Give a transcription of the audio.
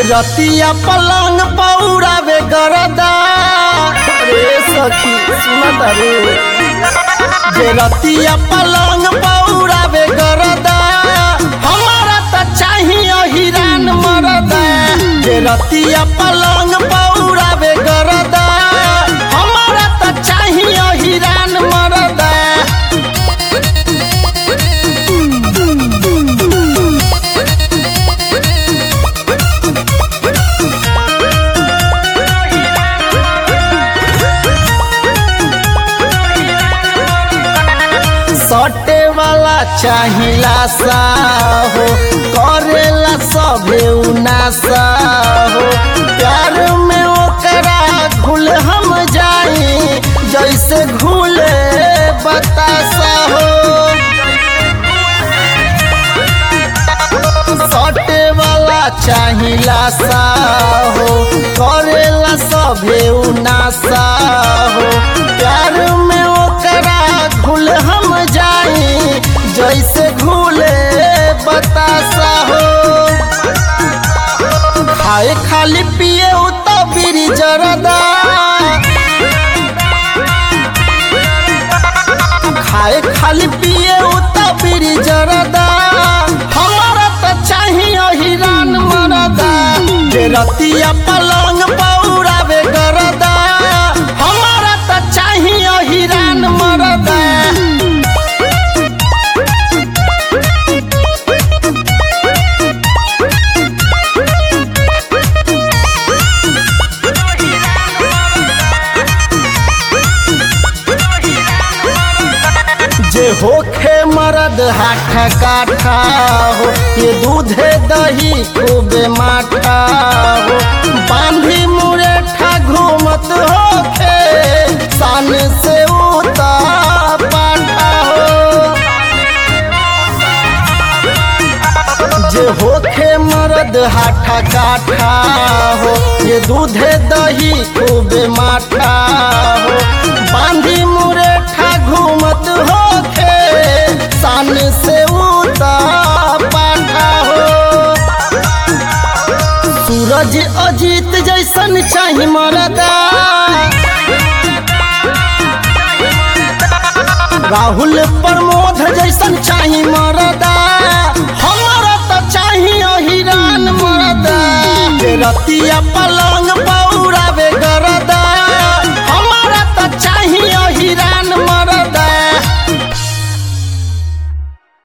रतिया पलंग पौरावे गरदा रे सखी सुनत रे जे रतिया पलंग पौरावे गरदा हमारा त चाहिए हिरान मरदा जे रतिया पलंग पौरावे गरदा हमारा त चाहिए हिरान मरदा। सटे वाला चाहिला सा हो करेला सभे उनासा हो प्यार में ओकरा घुल हम जाई जैसे घुले बतासा हो। सटे वाला चाहिला सा हो करेला सभे उनासा हो प्यार में ओकरा घुल हम जाई जैसे घुले बतासा हो। खाए खाली पिए तो बीरी जरदा खाए खाली पिए तो बीरी जरदा हमारा तो चाहिए हिरान मरदा जे रतिया पलंग पौरावे गरदा हमारा तो चाहिए हिरान मरदा। जे होखे मरद हाथा काठा हो ये दूधे दही खूबे माठा हो बांधी मुरेठा घूमत होखे सान से उता पाठा हो। जे होखे मरद हाथा काठा हो ये दूधे दही खूबे माठा हो बांधी मुरेठा घूमत हो सान से उता पाठा हो। सूरज अजीत जैसन चाही मरदा राहुल प्रमोद जैसन चाही मरदा हमारा तो चाहिए हिरान मरदा जे रतिया पलंग